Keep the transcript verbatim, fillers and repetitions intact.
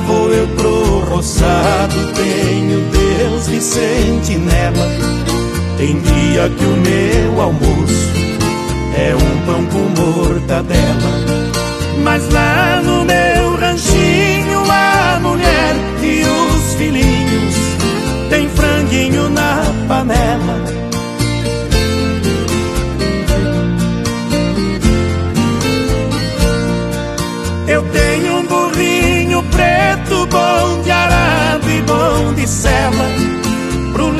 vou eu pro roçado, tenho Deus de sentinela. Tem dia que o meu almoço é um pão com mortadela, mas lá no meu ranchinho a mulher e os filhinhos tem franguinho na panela. Eu tenho um burrinho preto, bom de arado e bom de sela.